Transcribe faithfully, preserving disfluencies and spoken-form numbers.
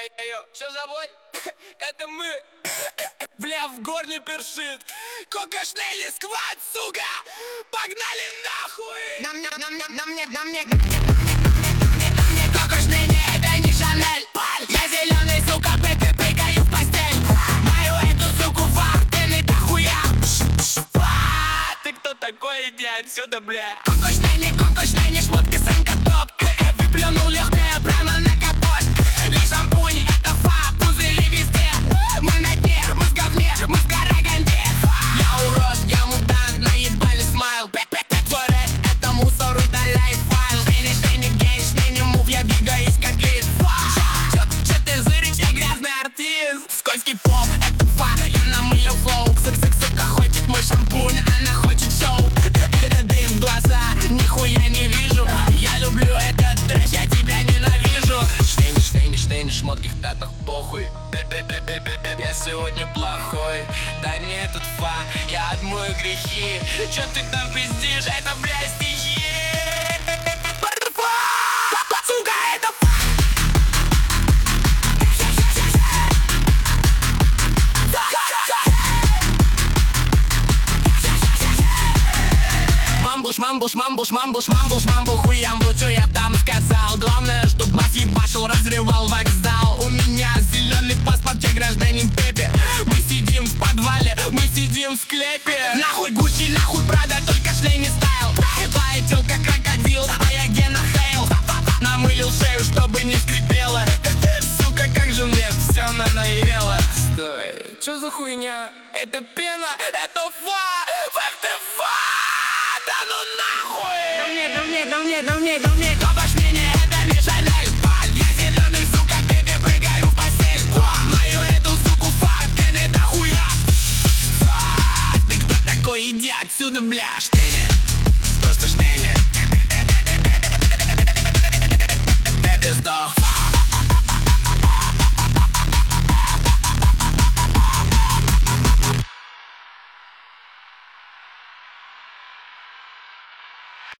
Эй-эй-эй, что за бой? Это мы. Бля, в горле першит. Кока-шнели сквад, сука. Погнали нахуй. На мне, на мне, на мне, на мне, на мне Кока-шнели, это не Шанель. Я зеленый, сука, бэби, прыгаю в постель. Мою эту суку в артель, дохуя. Ты кто такой? Иди отсюда, бля. Кока-шнели, кока-шнели, шмотки санка топ. Выплюнул легкое прямо на капот. Не шампунь, это фа, пузыри везде. Мы на дне, мы в говне, мы в Караганде. Я урод, я мудант, наебали смайл. Твой рэп, это мусор, удаляй файл. Шнели, шнели, гей, шнели, мув, я двигаюсь как лид. Чё, чё ты зыришь, я грязный артист. Скользкий поп, это фа, я намылил флоу. Сык-сык, сука, хочет мой шампунь, она хочет шоу. Это дым в глаза, нихуя не вижу. Я люблю этот трэш, я тебя ненавижу. Штейни, штейни, штейни, шмотки в пятнах, похуй. Я сегодня плохой. Да нет, тут фа, я отмою грехи. Чё ты там пиздишь? Это, бля, стихи. Сука, это фа. Мамбуш, мамбуш, мамбуш, мамбуш, мамбуш, мамбу, хуямбу, чё я там сказал? Главное, чтоб мафии пошел, разрывал вокзал. У меня зеленый паспорт, я гражданин Пепе. Мы сидим в подвале, мы сидим в склепе. Нахуй Гуччи, нахуй Прада, только шлей не стайл. Твоя тёлка крокодил, а я Гена Хейл. Намылил шею, чтобы не скрипело. Сука, как же мне всё надоело. Стой, чё за хуйня? Это пена, это фа, это фа. Да ну нахуй! Да мне, да мне, да мне, да мне, да мне. Кока-шнели, это не Шанель. Я зеленый, сука, бэби, прыгаю в постель. Мою эту суку фак, ты не дохуя. Ты кто такой? Иди отсюда, бля, штели.